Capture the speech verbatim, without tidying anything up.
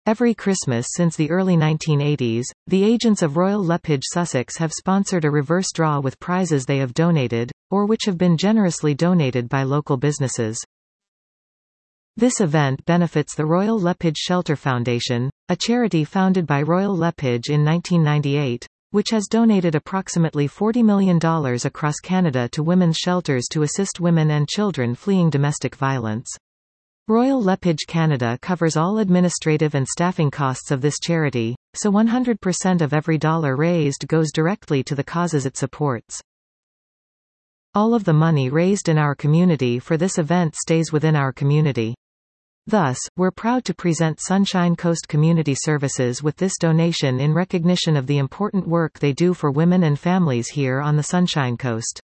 Every Christmas since the early nineteen eighties, the agents of Royal Lepage Sussex have sponsored a reverse draw with prizes they have donated, or which have been generously donated by local businesses. This event benefits the Royal Lepage Shelter Foundation, a charity founded by Royal Lepage in nineteen ninety-eight, which has donated approximately forty million dollars across Canada to women's shelters to assist women and children fleeing domestic violence. Royal Lepage Canada covers all administrative and staffing costs of this charity, so one hundred percent of every dollar raised goes directly to the causes it supports. All of the money raised in our community for this event stays within our community. Thus, we're proud to present Sunshine Coast Community Services with this donation in recognition of the important work they do for women and families here on the Sunshine Coast.